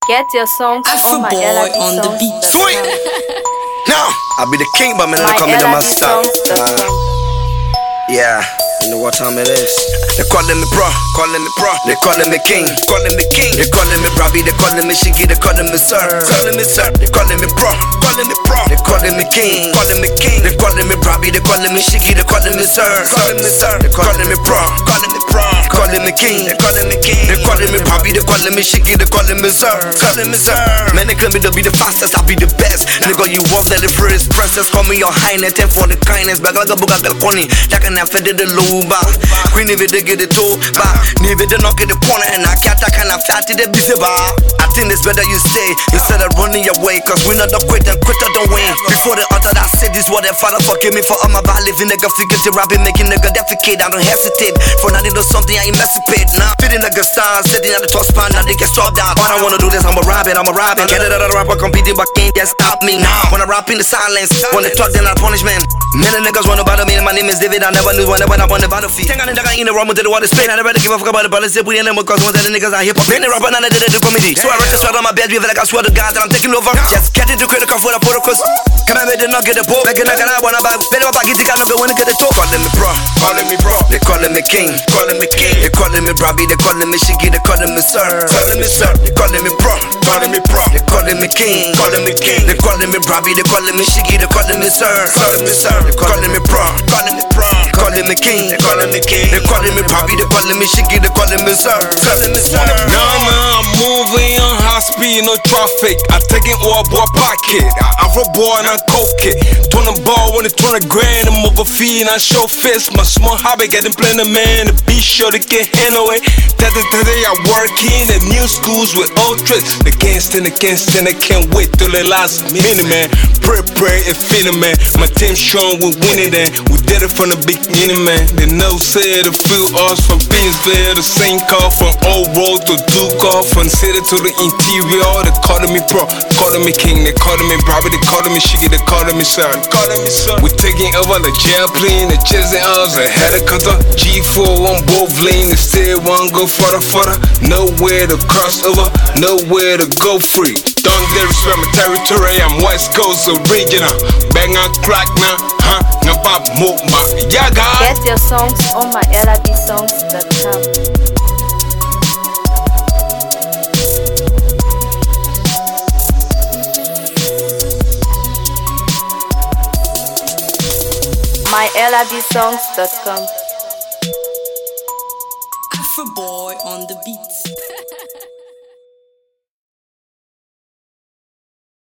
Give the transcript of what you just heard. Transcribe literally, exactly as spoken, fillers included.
Get your songs Alpha on my boy L I D on the songs beat. dot com. Sweet. Now I be the king, but man, My they call me the L I D master. songs dot Uh, com. yeah, you know what time it is. They calling me bro, calling me bro. They calling me king, calling me king. They calling me Robbie, they calling me Shiggy, they calling me sir, calling me sir. They calling me bro, calling me bro. They calling me king, calling me king. They calling me Robbie, they calling me Shiggy, they calling me sir, calling me sir. They calling me bro, calling me bro. Calling me king, they calling me king. They calling me Robbie, they calling me Shiggy, they calling me sir, calling me sir. Man, they claim me to be the fastest, I'll be the best. Nigga, you walk that the first princess, call me your highness, ten for the kindness. Back like a book, I got corny. That can have fed the low bar. Queen if they get it too, but if they don't get the corner, and I can't, I can't have fat to the busy bar. I think it's better you stay instead of running your way, cause we not the quit and quitter don't win. Before the altar, I said this, what the father forgive me for all my bad living, nigga, figure to rapping, making nigga defecate. I don't hesitate for not to do something I ain't emancipate. Now, fitting nigga stars, sitting at the top spot, now they get stopped down. All I wanna do this, I'm a rabbit, I'm a rabbit. Get it out of the rapper, competing, but can't just stop me now. When I rap in the silence, when they talk, then I punishment. Many niggas wanna battle me, my name is David, I never knew whenever I'm on the battlefield. Think I didn't in the wrong with the water spin. I never give a fuck about the balance, if we ain't them because one of the niggas are hip hop. Many rapper, now they did the comedy. So I wrote this sweat on my bed, like I swear to God that I'm taking over. Just get into critical for the protocols. Come on, they not get the ball. Back in the gun, I wanna buy. Better if I get the gun, I'm going to get the talk. Calling me bro, calling me bro. They calling me king, calling me king. They calling me Robbie, they calling me Shiggy, they calling me sir, calling me sir. They calling me bro, calling me bro. They calling me king, calling me king. They calling me Robbie, they calling me Shiggy, they calling me sir, calling me sir. They calling me bro, calling me bro. Calling me king, they calling me king. They calling me Robbie, they calling me Shiggy, they calling me sir, calling me sir. Nah, nah, I'm moving on high speed, no traffic. I take it all boy pocket. I Afro boy and I coke it. Turn the ball when it's twenty grand. I'm over feed and I show fist. My small hobby getting plenty man. The beat sure to get handle it. That today I work in the new schools with old tricks. They can't stand, they can't stand, they can't wait till the last minute, man. Pray, pray, and feeling, man. My team strong, we winning, and we did it from the beginning, man. They know say the few us from Beansville, the same car from Old Road to Duke off, from city to the interior. They calling me bro, calling me king, they calling me Robbie, they calling me Shiggy, they calling me sir, calling me sir. We taking over the jail plane, the chasing us, the helicopter, G four on both lanes, they still one go further, further. Nowhere to cross over, nowhere to go free. Don't disrespect my territory, I'm West Coast original. Bang on crack now, huh? Nabab mo ma yaga. Get your songs on my L I D songs dot com. my L I D songs dot com.